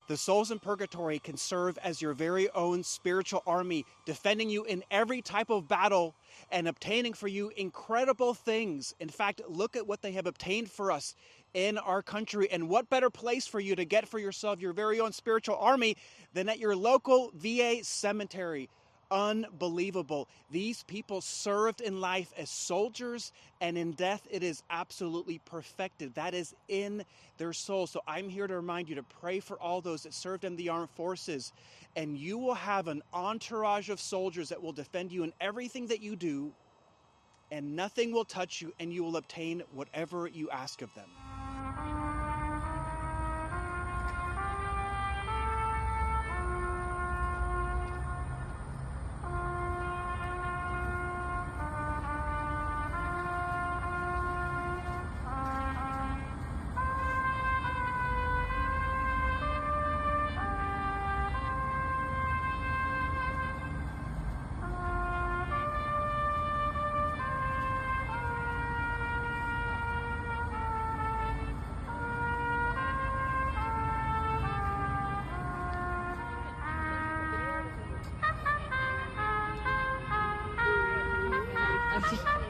The souls in purgatory can serve as your very own spiritual army, defending you in every type of battle and obtaining for you incredible things. In fact, look at what they have obtained for us in our country. And what better place for you to get for yourself your very own spiritual army than at your local VA cemetery? Unbelievable. These people served in life as soldiers, and in death it is absolutely perfected. That is in their soul. So I'm here to remind you to pray for all those that served in the armed forces, and you will have an entourage of soldiers that will defend you in everything that you do, and nothing will touch you, and you will obtain whatever you ask of them. Okay.